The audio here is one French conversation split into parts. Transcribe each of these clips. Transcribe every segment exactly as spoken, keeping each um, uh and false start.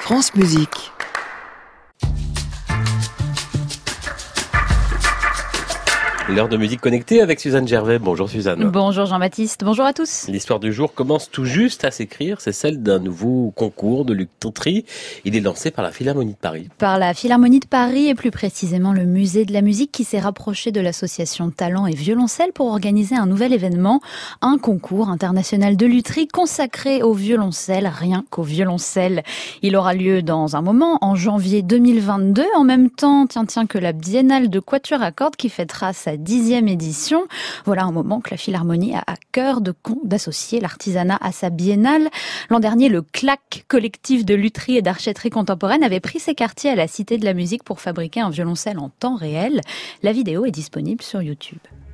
France Musique. L'heure de musique connectée avec Suzanne Gervais. Bonjour Suzanne. Bonjour Jean-Baptiste, bonjour à tous. L'histoire du jour commence tout juste à s'écrire, c'est celle d'un nouveau concours de lutherie. Il est lancé par la Philharmonie de Paris. Par la Philharmonie de Paris et plus précisément le Musée de la musique qui s'est rapproché de l'association Talent et Violoncelle pour organiser un nouvel événement, un concours international de lutherie consacré au violoncelle, rien qu'au violoncelle. Il aura lieu dans un moment, en janvier deux mille vingt-deux, en même temps, tiens tiens, que la Biennale de Quatuor à cordes qui fêtera sa dixième édition. Voilà un moment que la Philharmonie a à cœur de, d'associer l'artisanat à sa biennale. L'an dernier, le C L A C, collectif de lutherie et d'archetterie contemporaine, avait pris ses quartiers à la Cité de la Musique pour fabriquer un violoncelle en temps réel. La vidéo est disponible sur YouTube.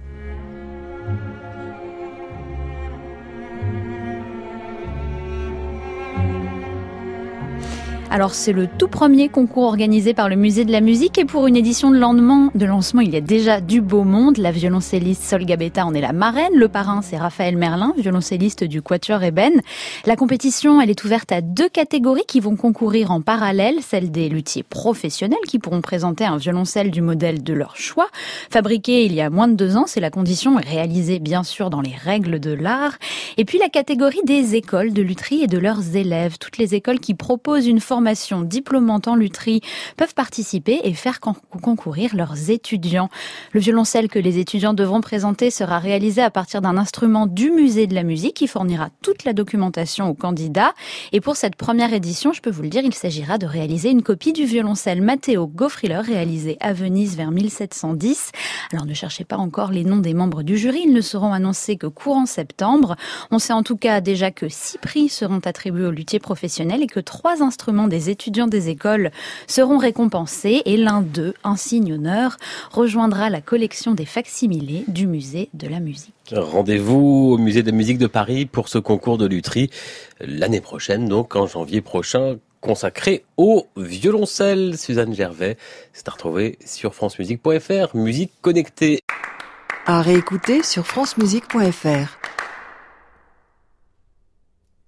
Alors c'est le tout premier concours organisé par le Musée de la musique et pour une édition de lancement, de lancement il y a déjà du beau monde. La violoncelliste Sol Gabetta en est la marraine, le parrain c'est Raphaël Merlin, violoncelliste du Quatuor Ébène. La compétition elle est ouverte à deux catégories qui vont concourir en parallèle, celle des luthiers professionnels qui pourront présenter un violoncelle du modèle de leur choix. Fabriqué il y a moins de deux ans, c'est la condition, réalisé bien sûr dans les règles de l'art. Et puis la catégorie des écoles de lutherie et de leurs élèves, toutes les écoles qui proposent une formation formation diplômante en lutherie peuvent participer et faire concourir leurs étudiants. Le violoncelle que les étudiants devront présenter sera réalisé à partir d'un instrument du Musée de la musique qui fournira toute la documentation aux candidats. Et pour cette première édition, je peux vous le dire, il s'agira de réaliser une copie du violoncelle Matteo Goffriller réalisé à Venise vers mille sept cent dix. Alors ne cherchez pas encore les noms des membres du jury, ils ne seront annoncés que courant septembre. On sait en tout cas déjà que six prix seront attribués aux luthiers professionnels et que trois instruments des étudiants des écoles seront récompensés et l'un d'eux, un signe honneur, rejoindra la collection des facsimilés du Musée de la musique. Rendez-vous au Musée de la musique de Paris pour ce concours de lutherie l'année prochaine, donc en janvier prochain, consacré au violoncelle. Suzanne Gervais, c'est à retrouver sur francemusique point f r, musique connectée. À réécouter sur francemusique point f r.